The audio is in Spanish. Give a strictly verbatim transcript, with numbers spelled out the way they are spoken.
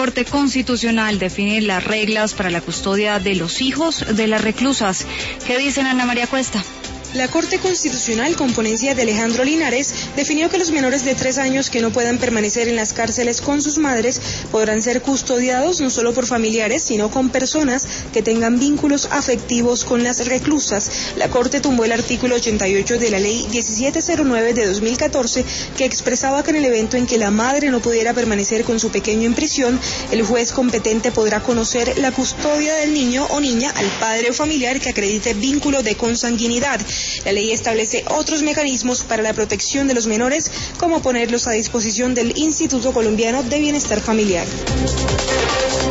Corte Constitucional define las reglas para la custodia de los hijos de las reclusas. ¿Qué dicen, Ana María Cuesta? La Corte Constitucional, con ponencia de Alejandro Linares, definió que los menores de tres años que no puedan permanecer en las cárceles con sus madres podrán ser custodiados no solo por familiares, sino con personas que tengan vínculos afectivos con las reclusas. La Corte tumbó el artículo ochenta y ocho de la Ley diecisiete cero nueve de dos mil catorce, que expresaba que en el evento en que la madre no pudiera permanecer con su pequeño en prisión, el juez competente podrá conocer la custodia del niño o niña al padre o familiar que acredite vínculo de consanguinidad. La ley establece otros mecanismos para la protección de los menores, como ponerlos a disposición del Instituto Colombiano de Bienestar Familiar.